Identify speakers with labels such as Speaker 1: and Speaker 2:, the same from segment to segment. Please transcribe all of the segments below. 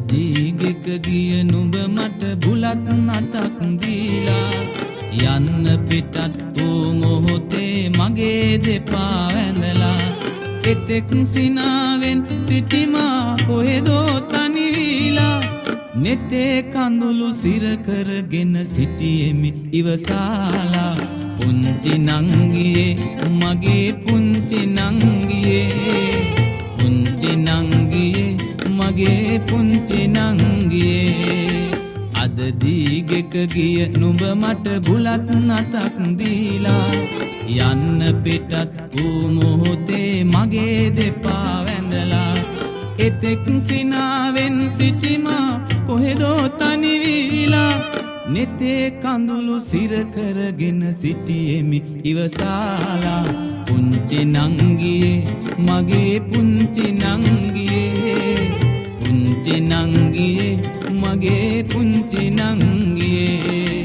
Speaker 1: දීගෙක ගිය නුඹ මට බුලත් නටක් දීලා යන්න පිටත් වූ මොහොතේ මගේ දෙපා වැඳලා එතෙක් සිනාවෙන් සිටිමා කොහෙදෝ තනිවිලා නෙතේ කඳුළු සිර කරගෙන සිටියෙමි ඉවසාලා පුංචි නංගියේ මගේ පුංචි නංගියේ පුංචි නංගියේ මගේ පුංචි නංගියේ අද දීගෙක ගිය නුඹ මට බුලත් නටක් දීලා යන්න පිටත් වූ මොහොතේ මගේ දෙපා වැඳලා එතෙක් සිනාවෙන් සිටිමා කොහෙදෝ තනිවිලා නෙතේ කඳුළු සිර කරගෙන සිටියෙමි ඉවසාලා පුංචි නංගියේ මගේ පුංචි නංගියේ පුංචි නංගියේ මගේ පුංචි නංගියේ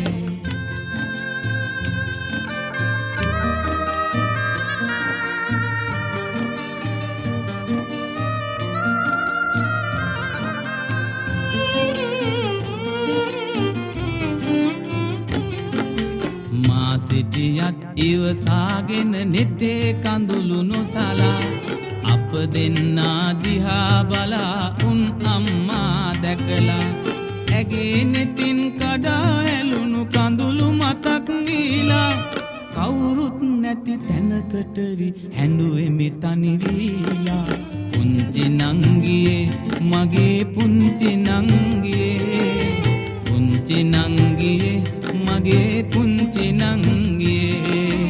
Speaker 1: මා සිටියත් ඉවසාගෙන නෙතේ කඳුළු නොසලා අප දෙන්නා දිහා බලා උන් අම්මා දැකලා ඇගේ නෙතින් කඩා ඇලුණු කඳුළු මතක් නීලා කවුරුත් නැති තැනකට හැඬුවෙමි තනිවීලා පුංචි නංගියේ මගේ පුංචි නංගියේ පුංචි නංගියේ මගේ පුංචි නංගියේ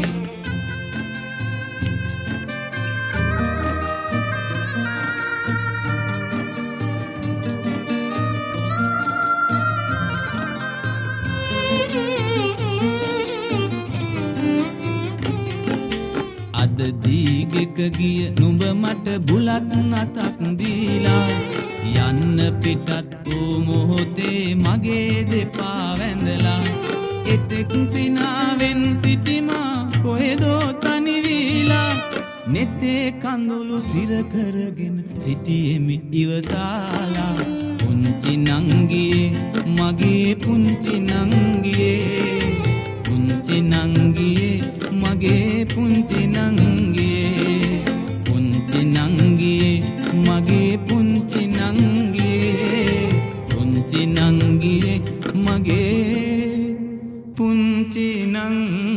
Speaker 1: අද දීගෙක ගිය නුඹ මට බුලත් නටක් දීලා යන්න පිටත් වූ මොහොතේ මගේ දෙපා වැඳලා එතෙක් සිනාවෙන් සිටිමා කොහෙදෝ තනිවිලා නෙතේ කඳුළු සිර කරගෙන සිටියෙමි ඉවසාලා පුංචි නංගියේ මගේ පුංචි නංගියේ පුංචි නංගියේ මගේ පුංචි නංගියේ පුංචි නංගියේ මගේ පුංචි නංගියේ පුංචි නංගියේ මගේ පුංචි නංගියේ